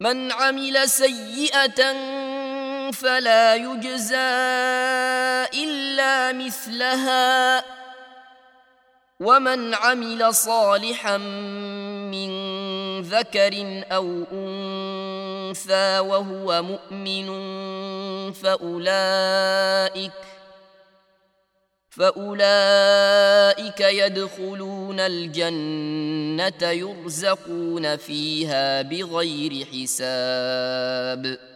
من عمل سيئة فلا يجزى إلا مثلها ومن عمل صالحا من ذكر أو أنثى وهو مؤمن فأولئك يدخلون الجنة يرزقون فيها بغير حساب.